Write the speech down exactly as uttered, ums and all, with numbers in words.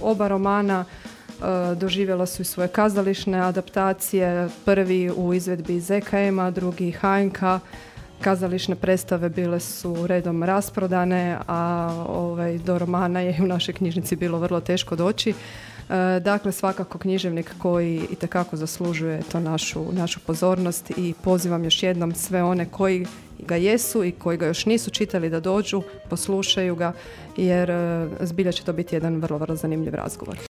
oba romana doživjela su i svoje kazališne adaptacije, prvi u izvedbi Z K M-a, drugi H N K. Kazališne predstave bile su redom rasprodane, a ovaj, do romana je u našoj knjižnici bilo vrlo teško doći. Dakle, svakako književnik koji itekako zaslužuje to našu, našu pozornost i pozivam još jednom sve one koji ga jesu i koji ga još nisu čitali da dođu, poslušaju ga, jer zbilja će to biti jedan vrlo, vrlo zanimljiv razgovor.